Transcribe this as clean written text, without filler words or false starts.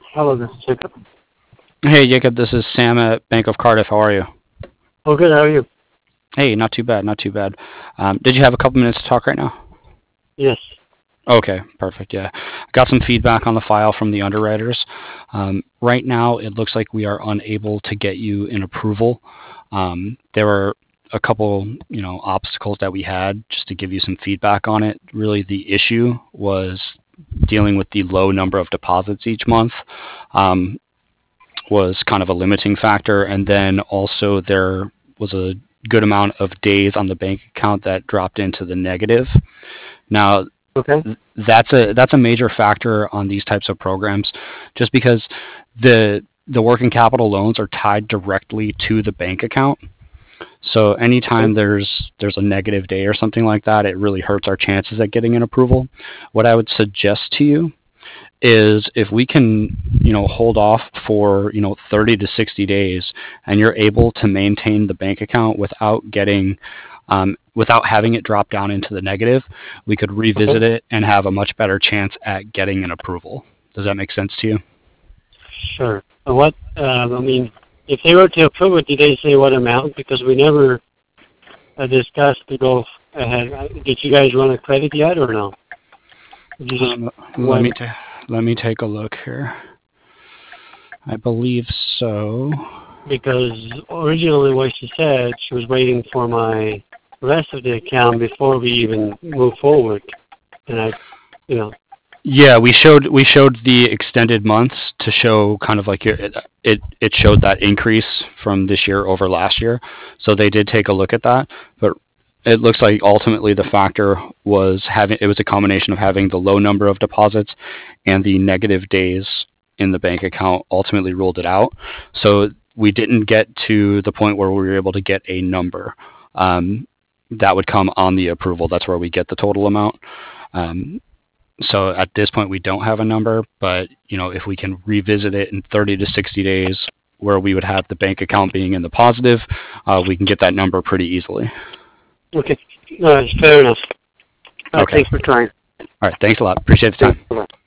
Hello, this is Jacob. Hey, Jacob, this is Sam at Bank of Cardiff. How are you? Oh, good. How are you? Hey, not too bad, not too bad. Did you have a couple minutes to talk right now? Yes. Okay, perfect. Yeah, got some feedback on the file from the underwriters. Right now, it looks like we are unable to get you an approval. There were a couple, obstacles that we had just to give you some feedback on it. Really, the issue was dealing with the low number of deposits each month. Um, was kind of a limiting factor, and then also there was a good amount of days on the bank account that dropped into the negative. Now, Okay. that's a major factor on these types of programs, just because the working capital loans are tied directly to the bank account. So anytime Okay. there's a negative day or something like that, it really hurts our chances at getting an approval. What I would suggest to you is if we can, hold off for, 30 to 60 days and you're able to maintain the bank account without having it drop down into the negative, we could Okay. revisit it and have a much better chance at getting an approval. Does that make sense to you? Sure. What? I mean, if they were to approve it, did they say what amount? Because we never discussed to go ahead. Did you guys run a credit yet, or no? Did you just Um, let me went ta- let me take a look here. I believe so. because originally what she said, she was waiting for my rest of the account before we even move forward, and you know, Yeah, we showed the extended months to show kind of like it showed that increase from this year over last year. So they did take a look at that, but it looks like ultimately the factor was having it was a combination of having the low number of deposits and the negative days in the bank account ultimately ruled it out. So we didn't get to the point where we were able to get a number. That would come on the approval. That's where we get the total amount. Um, so at this point, we don't have a number, but if we can revisit it in 30 to 60 days, where we would have the bank account being in the positive, we can get that number pretty easily. okay, fair enough. Okay. Thanks for trying. All right. Thanks a lot. Appreciate the Thanks. time. Bye.